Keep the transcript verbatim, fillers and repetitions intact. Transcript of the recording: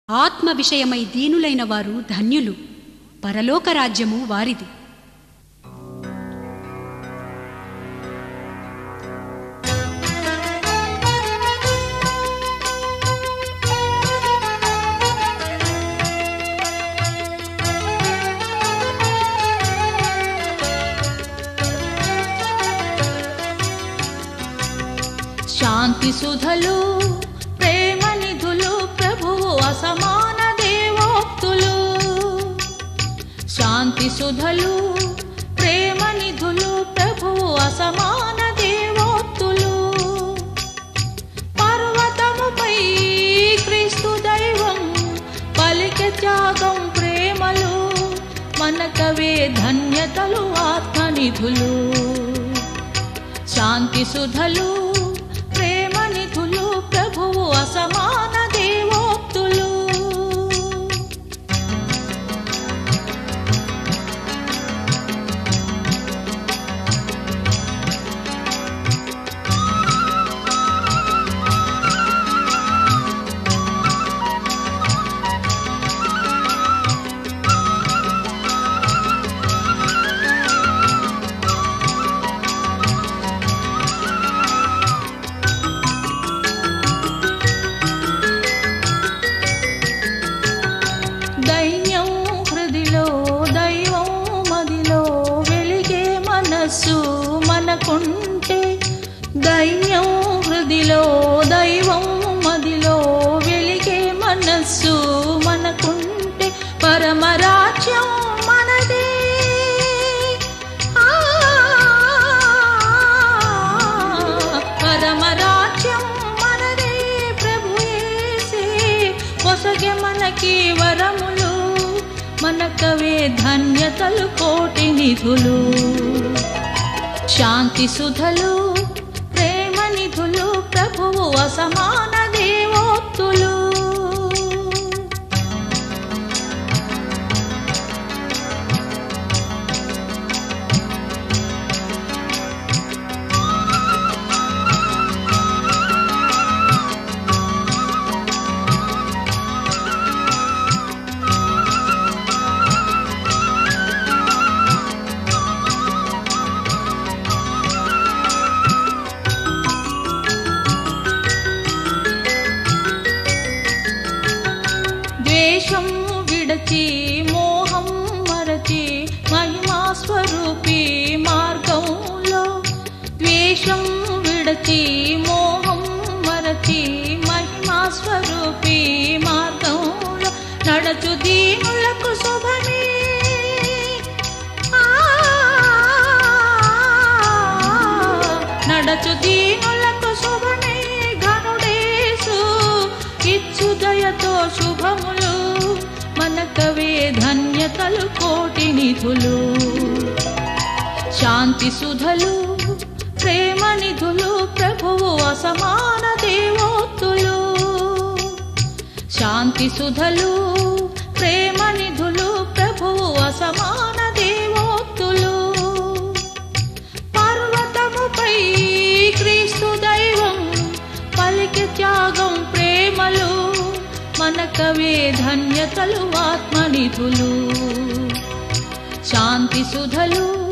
ఆత్మ విషయమై దీనులైన వారు ధన్యులు, పరలోక రాజ్యము వారిది. శాంతి సుధలు ప్రేమ నిధులు ప్రభువు అసమాన దేవోక్తులు. శాంతి సుధలు ప్రేమ నిధులు ప్రభువు అసమాన దేవోక్తులు. పర్వతముపై క్రీస్తు దైవం పలికె త్యాగం ప్రేమలు, మనకవే ధన్యతలు ఆత్మనిధులు. శాంతి సుధలు ప్రేమ నిధులు ప్రభువు అసమాన దేవోక్తులు. దైన్యం హృదిలో దైవం మదిలో వెలిగే మనస్సు మనకుంటే, దైన్యం హృదిలో దైవం మదిలో వెలిగే మనస్సు మనకుంటే, పరమరాజ్యం మనదే. ఆ పరమరాజ్యం మనదే, ప్రభు యేసే పొసగే మనకి వరములు, మనకవే ధన్యతలు కోటి నిధులు. శాంతి సుధలు ప్రేమ నిధులు ప్రభువు అసమాన దేవోక్తులు. ద్వేషం విడచి మోహం మరచి మహిమా స్వరూపి మార్గంలో, ద్వేషం విడచి మోహం మరచి మహిమా స్వరూపి మార్గంలో, నడచు దీనులకు శుభమే. నడచు దీనులకు శుభమే, ఘనుడేసు ఇచ్చు దయతో శుభములు, మనకవే ధన్యతలు కోటి నిధులు. శాంతి సుధలు ప్రేమ నిధులు ప్రభువు అసమాన దేవోక్తులు. శాంతి సుధలు ప్రేమ నిధులు ప్రభువు అసమాన దేవోక్తులు. పర్వతముపై క్రీస్తు దైవం పలికె త్యాగం ప్రేమలు, మనకవే ధన్యతలు ఆత్మనిధులు. శాంతి సుధలు